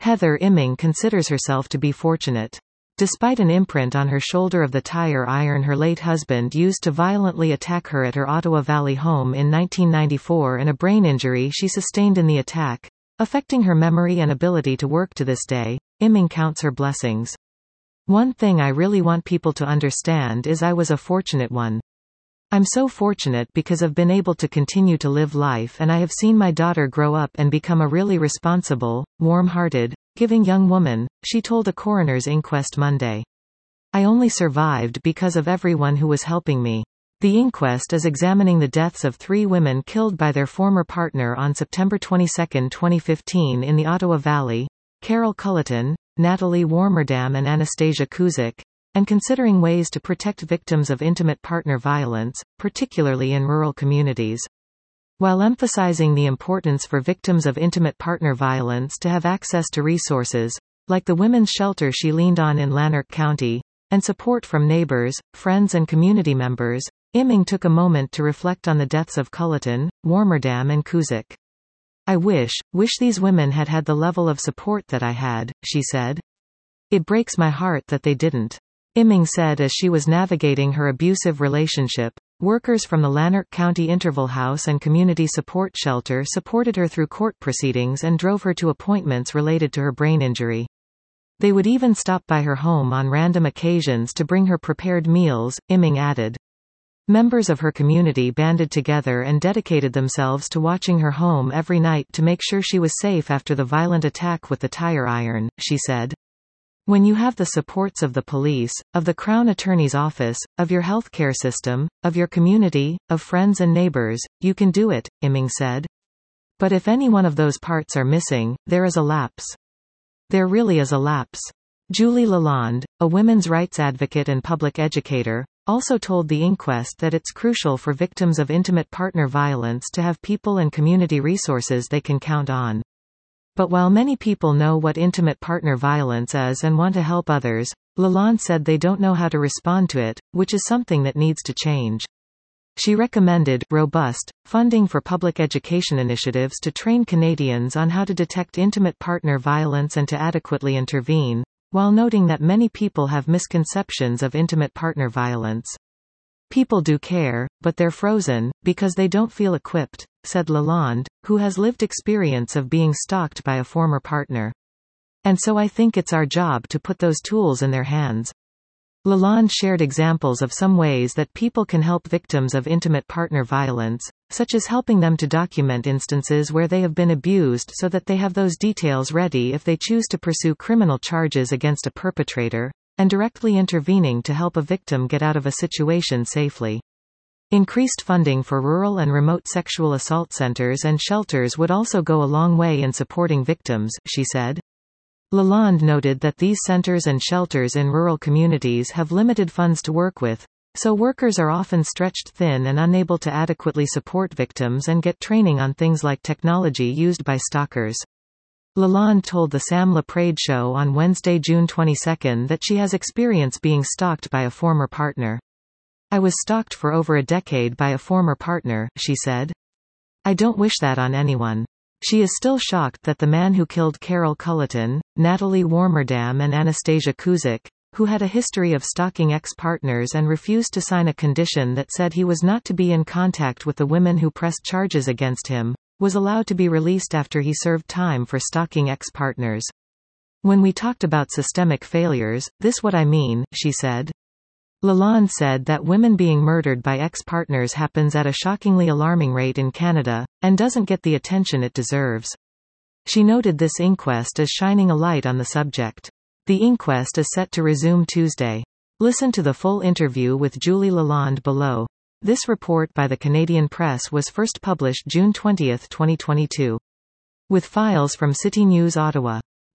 Heather Imming considers herself to be fortunate. Despite an imprint on her shoulder of the tire iron her late husband used to violently attack her at her Ottawa Valley home in 1994 and a brain injury she sustained in the attack, affecting her memory and ability to work to this day, Imming counts her blessings. "One thing I really want people to understand is I was a fortunate one. I'm so fortunate because I've been able to continue to live life and I have seen my daughter grow up and become a really responsible, warm-hearted, giving young woman," she told a coroner's inquest Monday. "I only survived because of everyone who was helping me." The inquest is examining the deaths of 3 women killed by their former partner on September 22, 2015 in the Ottawa Valley, Carol Culleton, Natalie Warmerdam and Anastasia Kuzyk, and considering ways to protect victims of intimate partner violence, particularly in rural communities. While emphasizing the importance for victims of intimate partner violence to have access to resources, like the women's shelter she leaned on in Lanark County, and support from neighbors, friends and community members, Imming took a moment to reflect on the deaths of Culleton, Warmerdam and Kuzyk. "I wish these women had had the level of support that I had," she said. "It breaks my heart that they didn't." Imming said as she was navigating her abusive relationship, workers from the Lanark County Interval House and Community Support Shelter supported her through court proceedings and drove her to appointments related to her brain injury. They would even stop by her home on random occasions to bring her prepared meals, Imming added. Members of her community banded together and dedicated themselves to watching her home every night to make sure she was safe after the violent attack with the tire iron, she said. "When you have the supports of the police, of the Crown Attorney's office, of your healthcare system, of your community, of friends and neighbors, you can do it," Imming said. "But if any one of those parts are missing, there is a lapse. There really is a lapse." Julie Lalonde, a women's rights advocate and public educator, also told the inquest that it's crucial for victims of intimate partner violence to have people and community resources they can count on. But while many people know what intimate partner violence is and want to help others, Lalonde said they don't know how to respond to it, which is something that needs to change. She recommended robust funding for public education initiatives to train Canadians on how to detect intimate partner violence and to adequately intervene, while noting that many people have misconceptions of intimate partner violence. "People do care, but they're frozen, because they don't feel equipped," said Lalonde, who has lived experience of being stalked by a former partner. "And so I think it's our job to put those tools in their hands." Lalonde shared examples of some ways that people can help victims of intimate partner violence, such as helping them to document instances where they have been abused so that they have those details ready if they choose to pursue criminal charges against a perpetrator, and directly intervening to help a victim get out of a situation safely. Increased funding for rural and remote sexual assault centers and shelters would also go a long way in supporting victims, she said. Lalonde noted that these centers and shelters in rural communities have limited funds to work with, so workers are often stretched thin and unable to adequately support victims and get training on things like technology used by stalkers. Lalonde told the Sam LaPrade Show on Wednesday, June 22 that she has experience being stalked by a former partner. "I was stalked for over a decade by a former partner," she said. "I don't wish that on anyone." She is still shocked that the man who killed Carol Culleton, Natalie Warmerdam and Anastasia Kuzyk, who had a history of stalking ex-partners and refused to sign a condition that said he was not to be in contact with the women who pressed charges against him, was allowed to be released after he served time for stalking ex-partners. "When we talked about systemic failures, this what I mean," she said. Lalonde said that women being murdered by ex-partners happens at a shockingly alarming rate in Canada, and doesn't get the attention it deserves. She noted this inquest as shining a light on the subject. The inquest is set to resume Tuesday. Listen to the full interview with Julie Lalonde below. This report by the Canadian Press was first published June 20, 2022. With files from City News Ottawa.